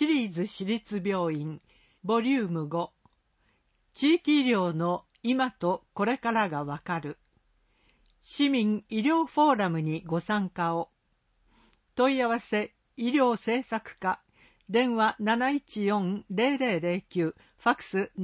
シリーズ私立病院ボリューム5、地域医療の今とこれからがわかる、市民医療フォーラムにご参加を。問い合わせ医療政策課、電話 714-0009、ファクス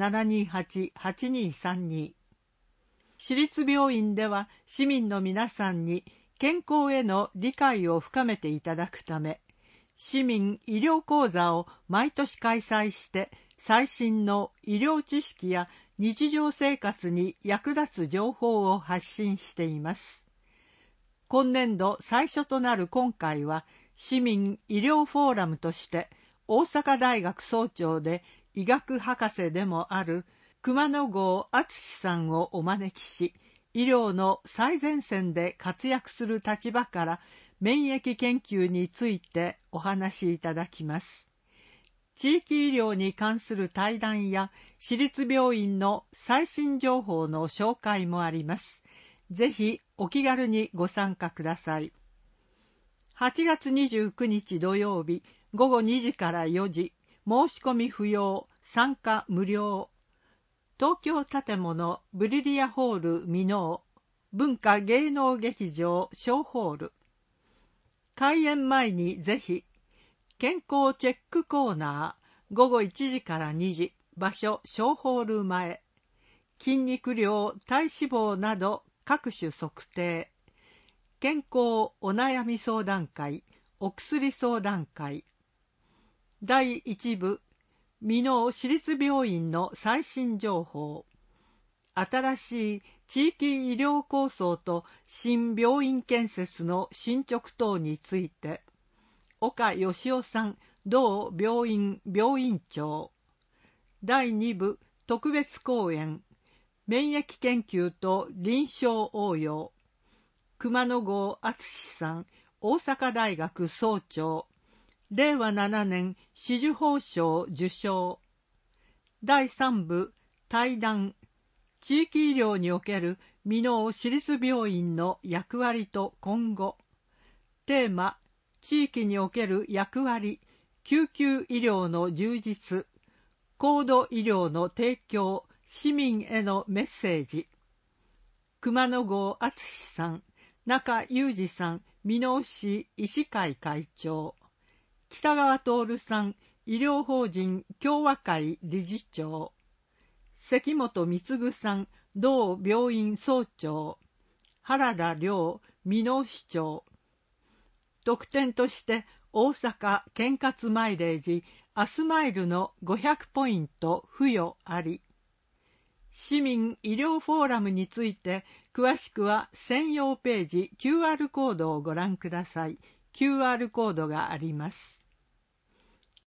728-8232。私立病院では市民の皆さんに健康への理解を深めていただくため、市民医療講座を毎年開催して最新の医療知識や日常生活に役立つ情報を発信しています。今年度最初となる今回は、市民医療フォーラムとして大阪大学総長で医学博士でもある熊野郷敦さんをお招きし、医療の最前線で活躍する立場から免疫研究についてお話しいただきます。地域医療に関する対談や私立病院の最新情報の紹介もあります。ぜひお気軽にご参加ください。8月29日土曜日午後2時から4時、申し込み不要、参加無料。東京建物ブリリアホール箕面文化芸能劇場小ホール。開演前にぜひ。健康チェックコーナー、午後1時から2時、場所小ホール前。筋肉量、体脂肪など各種測定。健康お悩み相談会、お薬相談会。第1部、箕面市立病院の最新情報。新しい地域医療構想と新病院建設の進捗等について、岡義夫さん、同病院病院長。第2部、特別講演。免疫研究と臨床応用。熊野郷敦さん、大阪大学総長。令和7年紫綬褒章受章。第3部、対談。地域医療における箕面市立病院の役割と今後。テーマ、地域における役割、救急医療の充実、高度医療の提供、市民へのメッセージ。熊野郷敦さん、中裕二さん、箕面市医師会会長。北川徹さん、医療法人協和会理事長。関本貢さん、同病院総長。原田良、箕面市長。特典として大阪健活マイレージアスマイルの500ポイント付与あり。市民医療フォーラムについて詳しくは専用ページ QR コードをご覧ください。QR コードがあります。